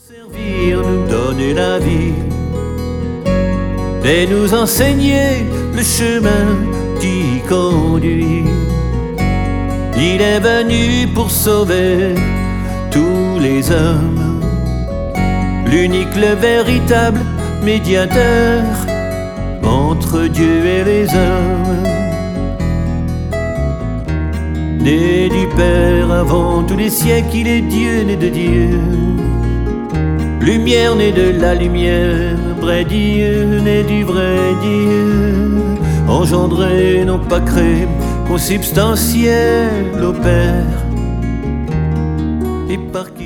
Servir, nous donner la vie et nous enseigner le chemin qui conduit. Il est venu pour sauver tous les hommes, l'unique, le véritable médiateur entre Dieu et les hommes. Né du Père avant tous les siècles, il est Dieu né de Dieu. Lumière née de la lumière, vrai Dieu né du vrai Dieu. Engendré, non pas créé, consubstantiel au Père. Et par qui